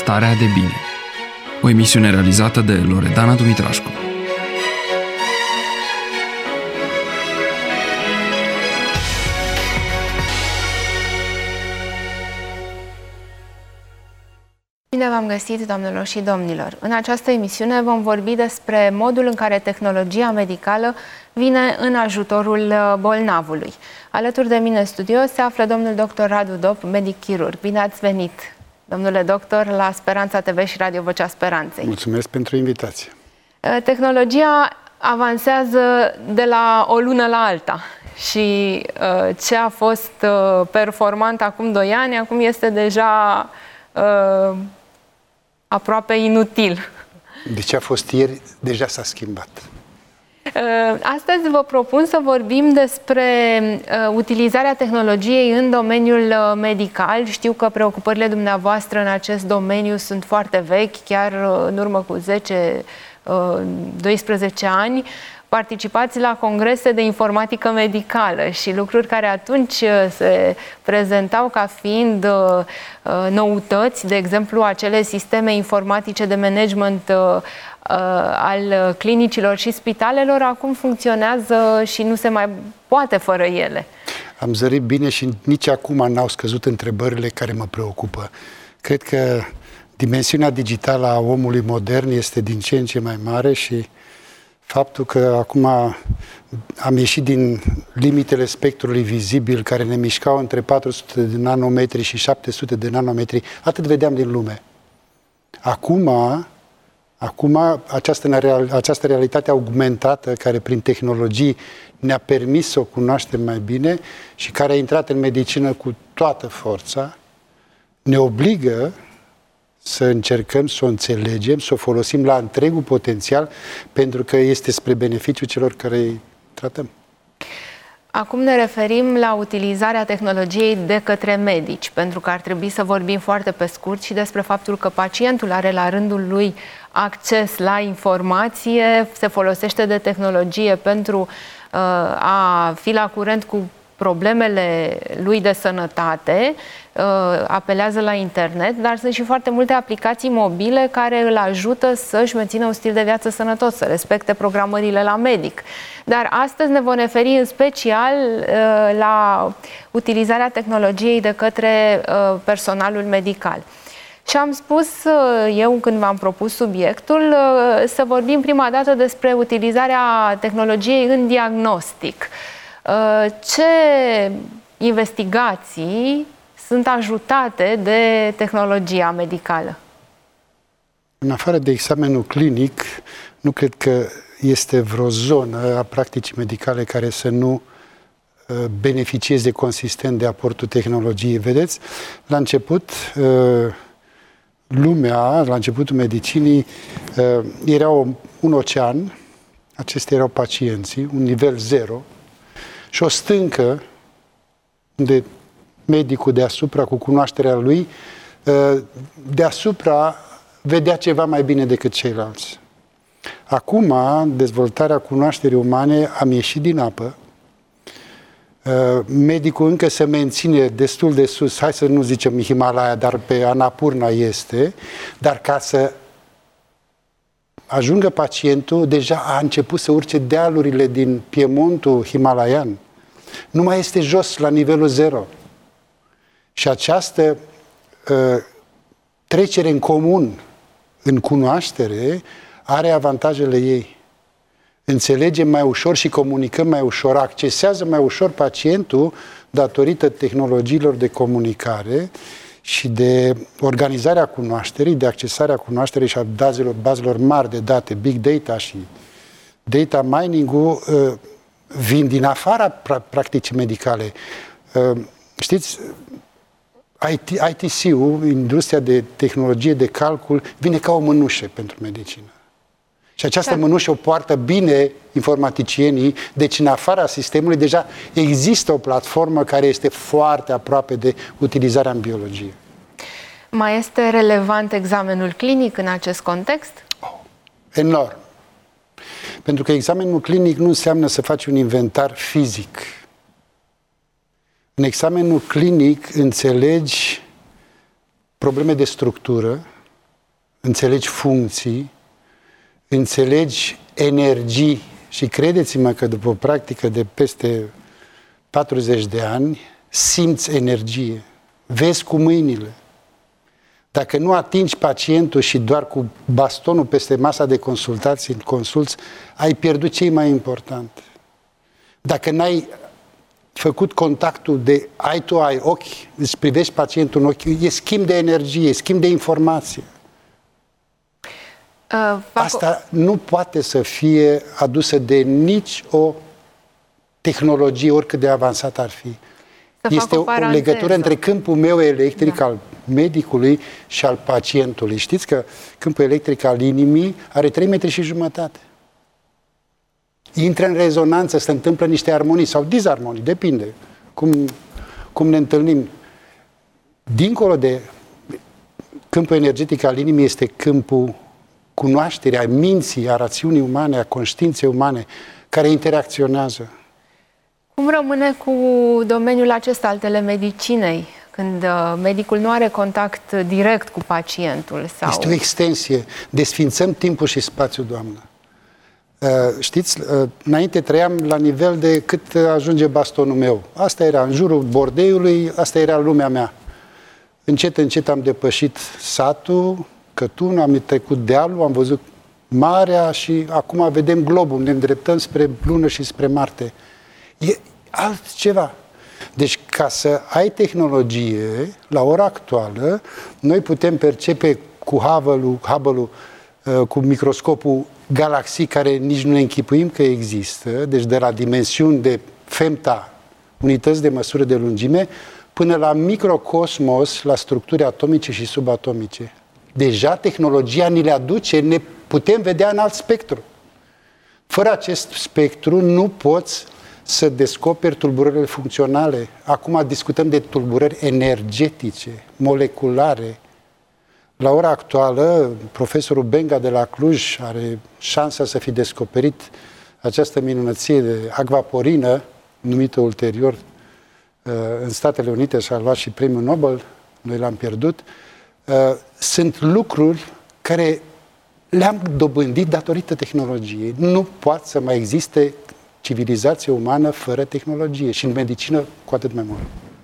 Starea de bine. O emisiune realizată de Loredana Dumitrașcu. Bine v-am găsit, doamnelor și domnilor! În această emisiune vom vorbi despre modul în care tehnologia medicală vine în ajutorul bolnavului. Alături de mine în studio se află domnul dr. Radu Dop, medic chirurg. Bine ați venit, domnule doctor, la Speranța TV și Radio Vocea Speranței. Mulțumesc pentru invitație. Tehnologia avansează de la o lună la alta și ce a fost performant acum 2 ani, acum este deja aproape inutil. De ce a fost ieri, deja s-a schimbat. Astăzi vă propun să vorbim despre utilizarea tehnologiei în domeniul medical. Știu că preocupările dumneavoastră în acest domeniu sunt foarte vechi, chiar în urmă cu 10-12 ani. Participați la congrese de informatică medicală și lucruri care atunci se prezentau ca fiind noutăți, de exemplu acele sisteme informatice de management al clinicilor și spitalelor, acum funcționează și nu se mai poate fără ele. Am zărit bine și nici acum n-au scăzut întrebările care mă preocupă. Cred că dimensiunea digitală a omului modern este din ce în ce mai mare și faptul că acum am ieșit din limitele spectrului vizibil care ne mișcau între 400 de nanometri și 700 de nanometri, atât vedeam din lume. Acum această realitate augmentată care prin tehnologii ne-a permis să o cunoaștem mai bine și care a intrat în medicină cu toată forța, ne obligă să încercăm să o înțelegem, să o folosim la întregul potențial, pentru că este spre beneficiul celor care îi tratăm. Acum ne referim la utilizarea tehnologiei de către medici, pentru că ar trebui să vorbim foarte pe scurt și despre faptul că pacientul are la rândul lui acces la informație, se folosește de tehnologie pentru a fi la curent cu problemele lui de sănătate, apelează la internet, dar sunt și foarte multe aplicații mobile care îl ajută să-și mențină un stil de viață sănătos, să respecte programările la medic. Dar astăzi ne vom referi în special la utilizarea tehnologiei de către personalul medical. Și am spus eu, când v-am propus subiectul, să vorbim prima dată despre utilizarea tehnologiei în diagnostic. Ce investigații sunt ajutate de tehnologia medicală? În afară de examenul clinic, nu cred că este vreo zonă a practicii medicale care să nu beneficieze consistent de aportul tehnologiei. Vedeți, la început, lumea, la începutul medicinii, era un ocean, acestea erau pacienții, un nivel 0, și o stâncă unde medicul deasupra, cu cunoașterea lui, deasupra vedea ceva mai bine decât ceilalți. Acum, dezvoltarea cunoașterii umane am ieșit din apă. Medicul încă se menține destul de sus, hai să nu zicem Himalaya, dar pe Annapurna este, dar ca să ajungă pacientul, deja a început să urce dealurile din Piemontul himalaian. Nu mai este jos, la nivelul 0. Și această trecere în comun, în cunoaștere, are avantajele ei. Înțelegem mai ușor și comunicăm mai ușor, accesează mai ușor pacientul datorită tehnologiilor de comunicare și de organizarea cunoașterii, de accesarea cunoașterii și a bazelor mari de date, big data și data mining-ul vin din afara practicii medicale. Știți, ITC-ul, industria de tehnologie de calcul, vine ca o mânușă pentru medicină. Și această mânușă o poartă bine informaticienii, deci în afara sistemului deja există o platformă care este foarte aproape de utilizarea în biologie. Mai este relevant examenul clinic în acest context? Enorm. Pentru că examenul clinic nu înseamnă să faci un inventar fizic. În examenul clinic înțelegi probleme de structură, înțelegi funcții, înțelegi energii și credeți-mă că după o practică de peste 40 de ani, simți energie, vezi cu mâinile. Dacă nu atingi pacientul și doar cu bastonul peste masa de consultații consulți, ai pierdut ce e mai important. Dacă n-ai făcut contactul de eye to eye, ochi, îți privești pacientul în ochi, e schimb de energie, e schimb de informație. Asta nu poate să fie adusă de nici o tehnologie, oricât de avansată ar fi. Este o legătură între câmpul meu electric al medicului și al pacientului. Știți că câmpul electric al inimii are 3,5 metri. Intră în rezonanță, se întâmplă niște armonii sau dizarmonii, depinde cum ne întâlnim. Dincolo de câmpul energetic al inimii este câmpul cunoașterii, a minții, a rațiunii umane, a conștiinței umane, care interacționează. Cum rămâne cu domeniul acesta al telemedicinei, când medicul nu are contact direct cu pacientul? Sau... Este o extensie. Desfințăm timpul și spațiul, doamnă. Știți, înainte trăiam la nivel de cât ajunge bastonul meu. Asta era în jurul bordeiului, asta era lumea mea. Încet, încet am depășit satul, Cătun, am trecut dealul, am văzut marea și acum vedem globul, ne îndreptăm spre lună și spre Marte. E altceva. Deci, ca să ai tehnologie, la ora actuală, noi putem percepe cu Hubble-ul, cu microscopul galaxii care nici nu ne închipuim că există, deci de la dimensiuni de femta, unități de măsură de lungime, până la microcosmos, la structuri atomice și subatomice. Deja tehnologia ni le aduce, ne putem vedea în alt spectru. Fără acest spectru nu poți să descoperi tulburările funcționale. Acum discutăm de tulburări energetice, moleculare. La ora actuală, profesorul Benga de la Cluj are șansa să fi descoperit această minunăție de acvaporină, numită ulterior în Statele Unite, și-a luat și premiul Nobel, noi l-am pierdut. Sunt lucruri care le-am dobândit datorită tehnologiei. Nu poate să mai existe civilizație umană fără tehnologie și în medicină cu atât mai mult.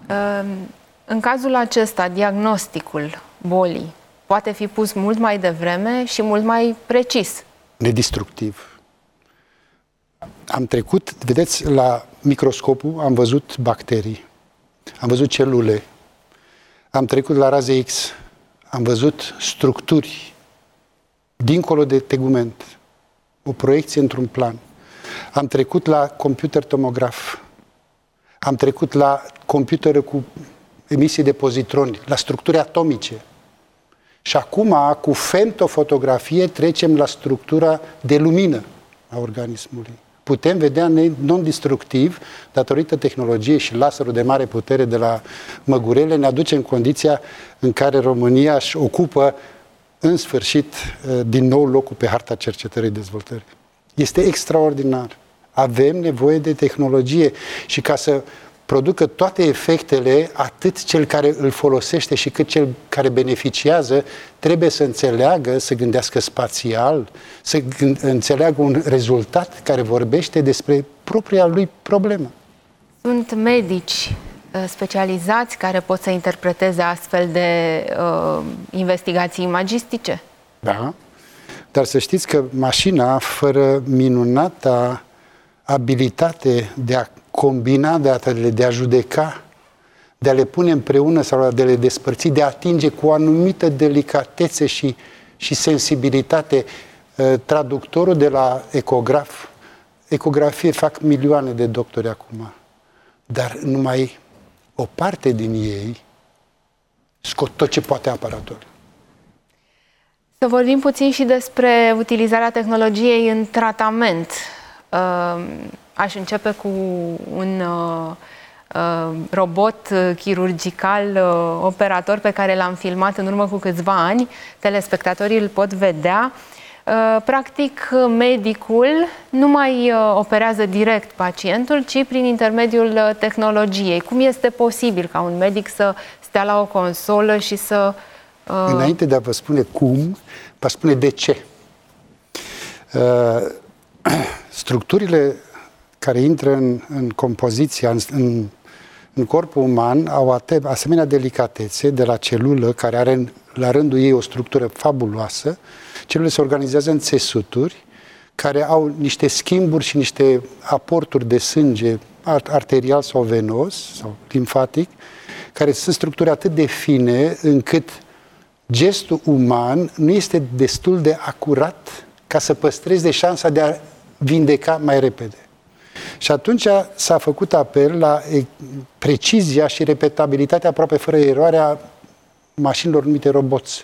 În cazul acesta, diagnosticul bolii poate fi pus mult mai devreme și mult mai precis. Nedestructiv. Am trecut, vedeți, la microscopul, am văzut bacterii, am văzut celule, am trecut la raze X, am văzut structuri dincolo de tegument, o proiecție într-un plan. Am trecut la computer tomograf, am trecut la computere cu emisii de pozitroni, la structuri atomice. Și acum, cu femtofotografie, trecem la structura de lumină a organismului. Putem vedea non-destructiv, datorită tehnologiei și laserul de mare putere de la Măgurele, ne aduce în condiția în care România își ocupă, în sfârșit, din nou locul pe harta cercetării dezvoltării. Este extraordinar. Avem nevoie de tehnologie și ca să producă toate efectele, atât cel care îl folosește și cât cel care beneficiază, trebuie să înțeleagă, să gândească spațial, să înțeleagă un rezultat care vorbește despre propria lui problemă. Sunt medici specializați care pot să interpreteze astfel de investigații imagistice? Da, dar să știți că mașina, fără minunata abilitate de a combina datele, de a judeca, de a le pune împreună sau de a le despărți, de a atinge cu o anumită delicatețe și sensibilitate. Traductorul de la ecografie fac milioane de doctori acum, dar numai o parte din ei scot tot ce poate aparatul. Să vorbim puțin și despre utilizarea tehnologiei în tratament. Aș începe cu un robot chirurgical operator pe care l-am filmat în urmă cu câțiva ani. Telespectatorii îl pot vedea. Practic, medicul nu mai operează direct pacientul, ci prin intermediul tehnologiei. Cum este posibil ca un medic să stea la o consolă și să Înainte de a vă spune cum, vă spune de ce. Structurile care intră în compoziția, în corpul uman, au asemenea delicatețe de la celulă, care are la rândul ei o structură fabuloasă. Celulele se organizează în țesuturi, care au niște schimburi și niște aporturi de sânge arterial sau venos sau limfatic, care sunt structuri atât de fine încât gestul uman nu este destul de acurat ca să păstreze șansa de a vindeca mai repede. Și atunci s-a făcut apel la precizia și repetabilitatea aproape fără eroare a mașinilor numite roboți.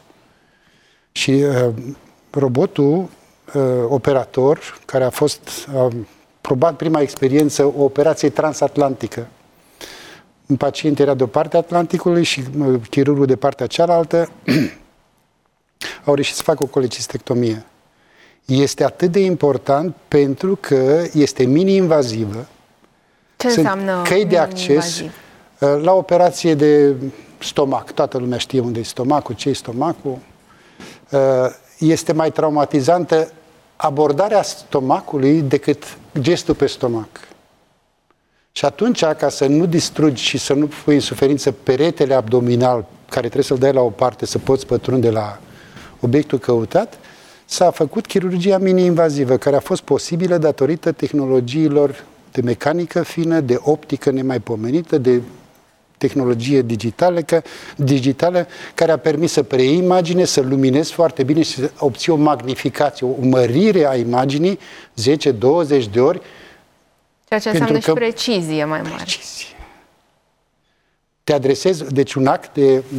Și robotul operator, care a fost probat prima experiență, o operație transatlantică. Un pacient era de o parte a Atlanticului și chirurgul de partea cealaltă, au reușit să facă o colecistectomie. Este atât de important pentru că este mini-invazivă. Ce înseamnă căi de acces la operație de stomac. Toată lumea știe unde e stomacul, ce e stomacul. Este mai traumatizantă abordarea stomacului decât gestul pe stomac. Și atunci, ca să nu distrugi și să nu pui în suferință peretele abdominal, care trebuie să-l dai la o parte, să poți pătrunde la obiectul căutat, s-a făcut chirurgia mini-invazivă, care a fost posibilă datorită tehnologiilor de mecanică fină, de optică nemaipomenită, de tehnologie digitală, care a permis să preiei imagine, să luminezi foarte bine și să obții o magnificație, o mărire a imaginii 10-20 de ori. Ceea ce înseamnă și precizie mai mare. Precizie. Te adresezi, deci un act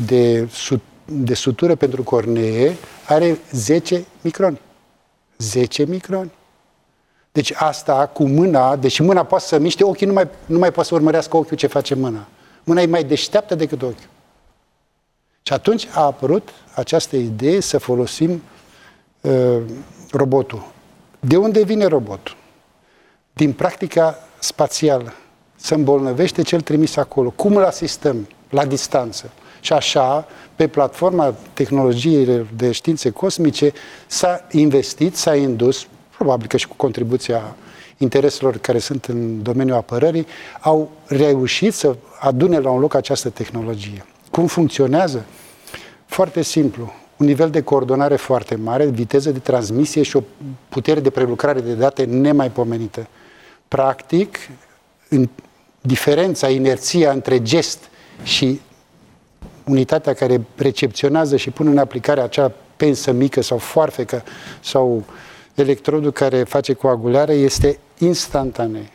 de sutură pentru cornee are 10 microni. 10 microni. Deci asta cu mâna, deși mâna poate să miște, ochii nu mai poate să urmărească ochiul ce face mâna. Mâna e mai deșteaptă decât ochiul. Și atunci a apărut această idee să folosim robotul. De unde vine robotul? Din practica spațială. Se îmbolnăvește cel trimis acolo. Cum îl asistăm? La distanță. Și așa, pe platforma tehnologiei de științe cosmice, s-a investit, s-a indus, probabil că și cu contribuția intereselor care sunt în domeniul apărării, au reușit să adune la un loc această tehnologie. Cum funcționează? Foarte simplu. Un nivel de coordonare foarte mare, viteză de transmisie și o putere de prelucrare de date nemaipomenită. Practic, în diferența, inerția între gest și unitatea care recepționează și pune în aplicare acea pensă mică sau foarfecă sau electrodul care face coagulare este instantanee.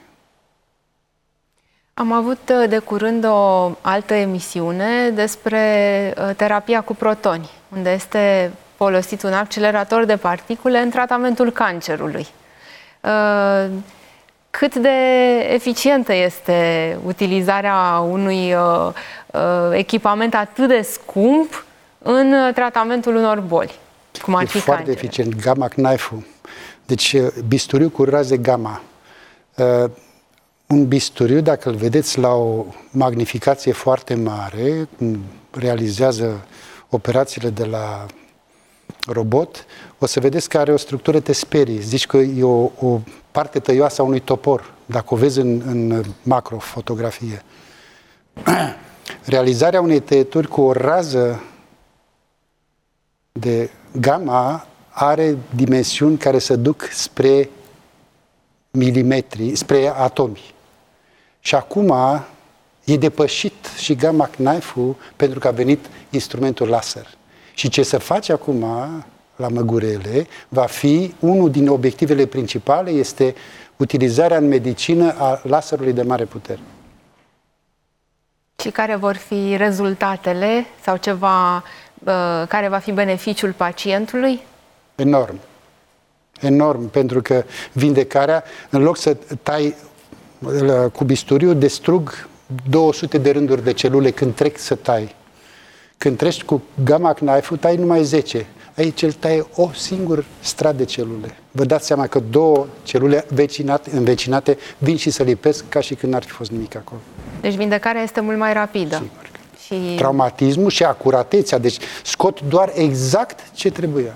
Am avut de curând o altă emisiune despre terapia cu protoni, unde este folosit un accelerator de particule în tratamentul cancerului. Cât de eficientă este utilizarea unui echipament atât de scump în tratamentul unor boli, cum ar fi cancerul? Foarte eficient. Gamma Knife-ul. Deci bisturiu cu raze gamma. Un bisturiu, dacă îl vedeți la o magnificație foarte mare, cum realizează operațiile de la robot, o să vedeți că are o structură, te sperii. Zici că e o parte tăioasă a unui topor, dacă o vezi în macrofotografie. Realizarea unei tăieturi cu o rază de gamma are dimensiuni care se duc spre milimetri, spre atomi. Și acum e depășit și Gamma Knife-ul pentru că a venit instrumentul laser. Și ce se face acum la Măgurele va fi unul din obiectivele principale, este utilizarea în medicină a laserului de mare putere. Și care vor fi rezultatele sau care va fi beneficiul pacientului? Enorm. Enorm, pentru că vindecarea, în loc să tai cu bisturiu, distrug 200 de rânduri de celule când trec să tai. Când treci cu Gamma Knife-ul, tai numai 10. Aici el taie o singură strat de celule. Vă dați seama că două celule învecinate vin și se lipesc ca și când n-ar fi fost nimic acolo. Deci vindecarea este mult mai rapidă. Sigur. traumatismul și acuratețea. Deci scot doar exact ce trebuia.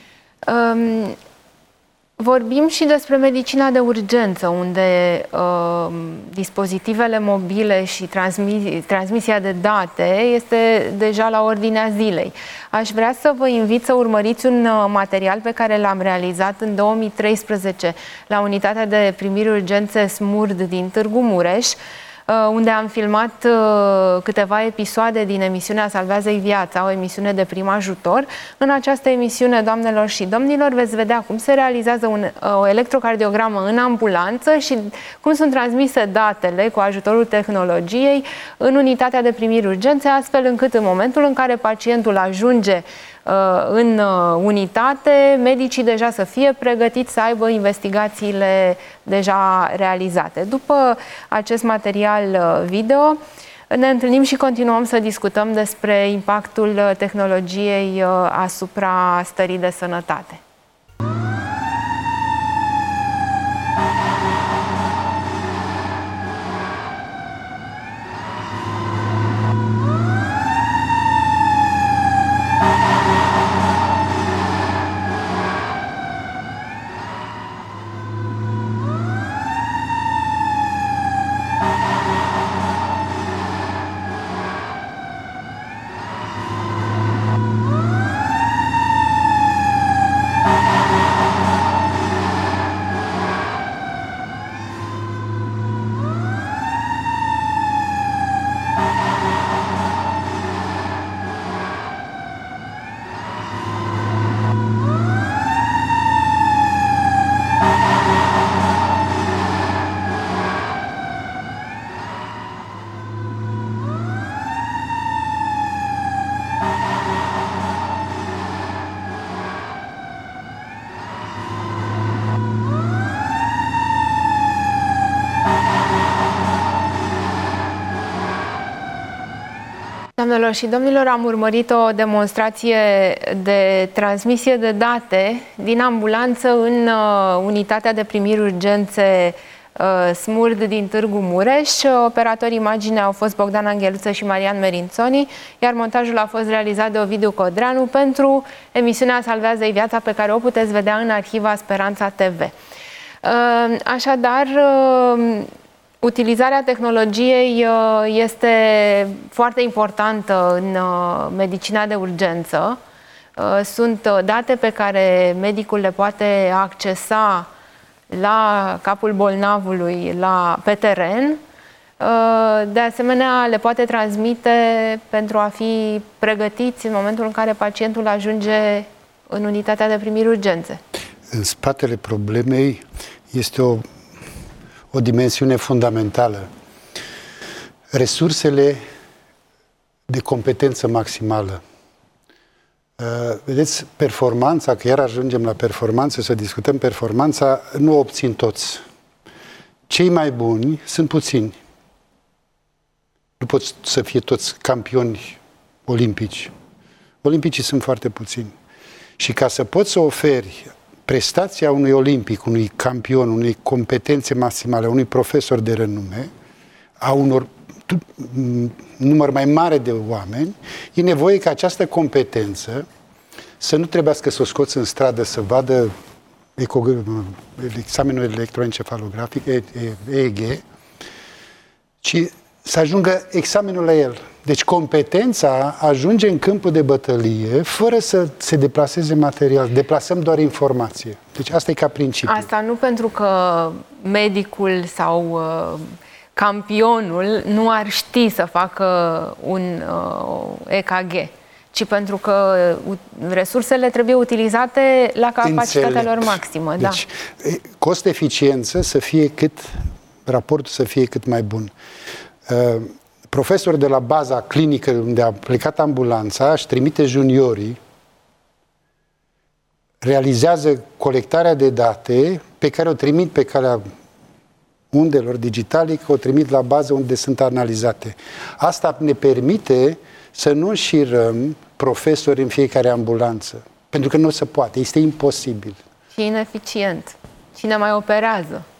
Vorbim și despre medicina de urgență, unde dispozitivele mobile și transmisia de date este deja la ordinea zilei. Aș vrea să vă invit să urmăriți un material pe care l-am realizat în 2013 la unitatea de primiri urgențe SMURD din Târgu Mureș, unde am filmat câteva episoade din emisiunea Salvează-i viața, o emisiune de prim ajutor. În această emisiune, doamnelor și domnilor, veți vedea cum se realizează o electrocardiogramă în ambulanță și cum sunt transmise datele cu ajutorul tehnologiei în unitatea de primiri urgențe, astfel încât în momentul în care pacientul ajunge în unitate, medicii deja să fie pregătiți să aibă investigațiile deja realizate. După acest material video, ne întâlnim și continuăm să discutăm despre impactul tehnologiei asupra stării de sănătate. Doamnelor și domnilor, am urmărit o demonstrație de transmisie de date din ambulanță în unitatea de primiri urgențe SMURD din Târgu Mureș. Operatorii imagine au fost Bogdan Angheluță și Marian Merințoni, iar montajul a fost realizat de Ovidiu Codreanu pentru emisiunea Salvează-i viața, pe care o puteți vedea în arhiva Speranța TV. Așadar, utilizarea tehnologiei este foarte importantă în medicina de urgență. Sunt date pe care medicul le poate accesa la capul bolnavului pe teren. De asemenea, le poate transmite pentru a fi pregătiți în momentul în care pacientul ajunge în unitatea de primiri urgențe. În spatele problemei este o dimensiune fundamentală. Resursele de competență maximală. Vedeți, performanța, că iar ajungem la performanță, să discutăm performanța, nu o obțin toți. Cei mai buni sunt puțini. Nu pot să fie toți campioni olimpici. Olimpicii sunt foarte puțini. Și ca să poți să oferi prestația unui olimpic, unui campion, unei competențe maximale, unui profesor de renume, a unor număr mai mare de oameni, e nevoie ca această competență să nu trebuiască să o scoți în stradă să vadă examenul electroencefalografic, EEG, ci să ajungă examenul la el. Deci competența ajunge în câmpul de bătălie fără să se deplaseze material. Deplasăm doar informație. Deci asta e ca principiu. Asta nu pentru că medicul sau campionul nu ar ști să facă un EKG, ci pentru că resursele trebuie utilizate la capacitatea lor maximă. Deci, cost-eficiență să fie raportul să fie cât mai bun. Profesorul de la baza clinică unde a plecat ambulanța își trimite juniorii, realizează colectarea de date pe care o trimit pe calea undelor digitale, că o trimit la bază unde sunt analizate. Asta ne permite să nu înșirăm profesori în fiecare ambulanță, pentru că nu se poate, este imposibil. Și ineficient. Cine mai operează?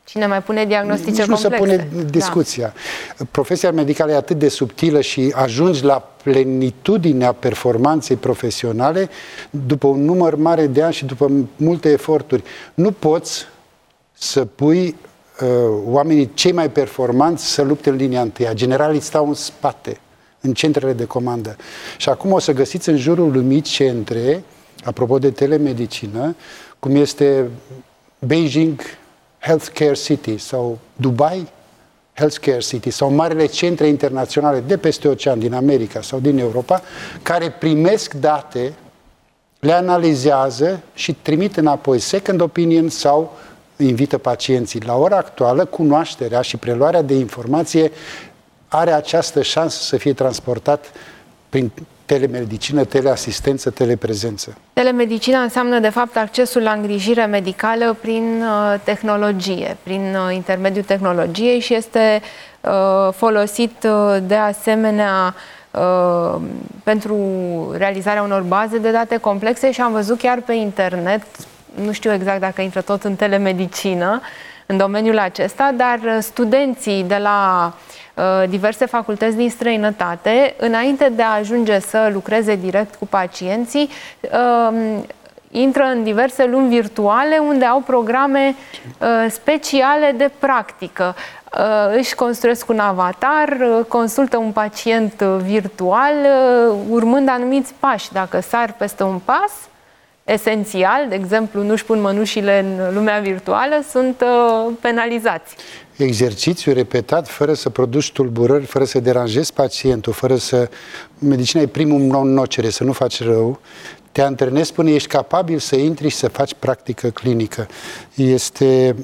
Cine mai pune diagnostice nici complexe. Nu se pune discuția. Da. Profesia medicală e atât de subtilă și ajungi la plenitudinea performanței profesionale după un număr mare de ani și după multe eforturi. Nu poți să pui oamenii cei mai performanți să lupte în linia întâia. Generalii stau în spate, în centrele de comandă. Și acum o să găsiți în jurul lumii centre, apropo de telemedicină, cum este Beijing Healthcare City sau Dubai Healthcare City sau marile centre internaționale de peste ocean, din America sau din Europa, care primesc date, le analizează și trimit înapoi second opinion sau invită pacienții. La ora actuală, cunoașterea și preluarea de informație are această șansă să fie transportat prin telemedicină, teleasistență, teleprezență. Telemedicina înseamnă, de fapt, accesul la îngrijire medicală prin tehnologie, prin intermediul tehnologiei și este folosit de asemenea pentru realizarea unor baze de date complexe și am văzut chiar pe internet, nu știu exact dacă intră tot în telemedicină, în domeniul acesta, dar studenții de la diverse facultăți din străinătate, înainte de a ajunge să lucreze direct cu pacienții, intră în diverse lumi virtuale unde au programe speciale de practică. Își construiesc un avatar, consultă un pacient virtual, urmând anumiți pași. Dacă sar peste un pas esențial, de exemplu, nu-și pun mănușile în lumea virtuală, sunt penalizați. Exercițiu repetat, fără să produci tulburări, fără să deranjezi pacientul, fără să... Medicina e primul non-nocere, să nu faci rău. Te antrenezi până ești capabil să intri și să faci practică clinică. Este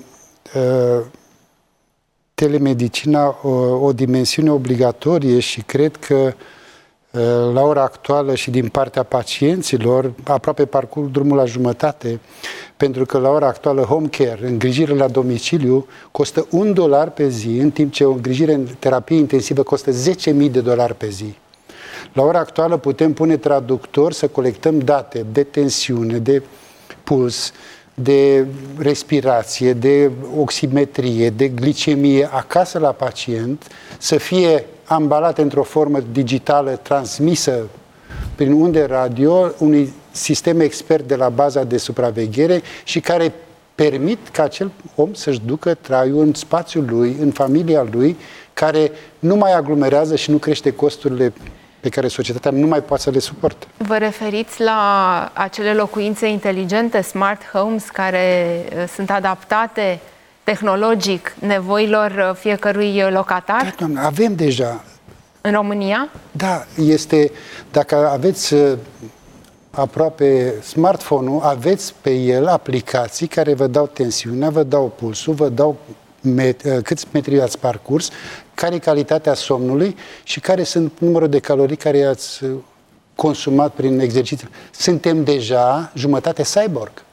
telemedicina o dimensiune obligatorie și cred că la ora actuală și din partea pacienților, aproape parcurg drumul la jumătate, pentru că la ora actuală home care, îngrijire la domiciliu, costă $1 pe zi, în timp ce o îngrijire în terapie intensivă costă $10.000 pe zi. La ora actuală putem pune traductor să colectăm date de tensiune, de puls, de respirație, de oximetrie, de glicemie acasă la pacient, să fie ambalate într-o formă digitală transmisă prin unde radio unui sistem expert de la baza de supraveghere și care permit ca acel om să-și ducă traiul în spațiul lui, în familia lui, care nu mai aglomerează și nu crește costurile pe care societatea nu mai poate să le suporte. Vă referiți la acele locuințe inteligente, smart homes, care sunt adaptate tehnologic nevoilor fiecărui locatar? Da, doamnă, avem deja. În România? Da, este, dacă aveți aproape smartphone-ul, aveți pe el aplicații care vă dau tensiunea, vă dau pulsul, vă dau câți metri ați parcurs, care e calitatea somnului și care sunt numărul de calorii care ați consumat prin exercițiu. Suntem deja jumătate cyborg.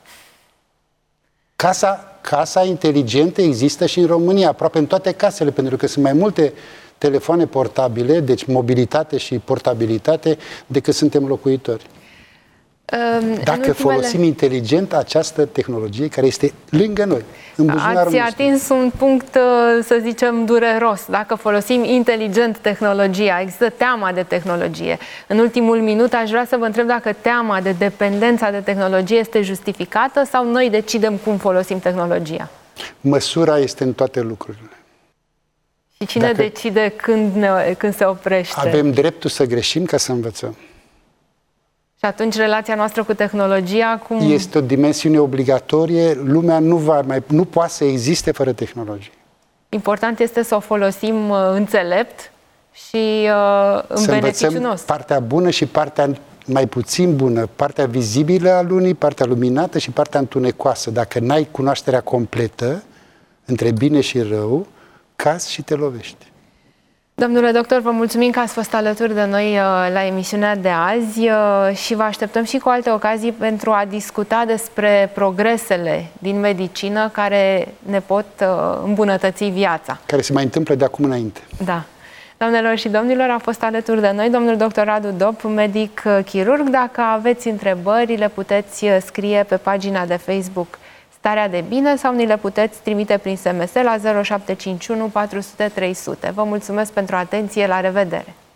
Casa inteligentă există și în România, aproape în toate casele, pentru că sunt mai multe telefoane portabile, deci mobilitate și portabilitate, decât suntem locuitori. Dacă folosim inteligent această tehnologie care este lângă noi, în buzunarul nostru. Ați atins un punct, să zicem, dureros. Dacă folosim inteligent tehnologia, există teama de tehnologie. În ultimul minut aș vrea să vă întreb dacă teama de dependența de tehnologie este justificată sau noi decidem cum folosim tehnologia? Măsura este în toate lucrurile. Și cine decide când se oprește? Avem dreptul să greșim ca să învățăm. Și atunci relația noastră cu tehnologia cum... Este o dimensiune obligatorie, lumea nu poate să existe fără tehnologie. Important este să o folosim înțelept și în beneficiul nostru. Partea bună și partea mai puțin bună, partea vizibilă a lunii, partea luminată și partea întunecoasă. Dacă n-ai cunoașterea completă între bine și rău, cazi și te lovești. Domnule doctor, vă mulțumim că ați fost alături de noi la emisiunea de azi și vă așteptăm și cu alte ocazii pentru a discuta despre progresele din medicină care ne pot îmbunătăți viața. Care se mai întâmplă de acum înainte. Da. Doamnelor și domnilor, a fost alături de noi domnul dr. Radu Dop, medic chirurg. Dacă aveți întrebări, le puteți scrie pe pagina de Facebook starea de bine sau ni le puteți trimite prin SMS la 0751 400 300. Vă mulțumesc pentru atenție, la revedere!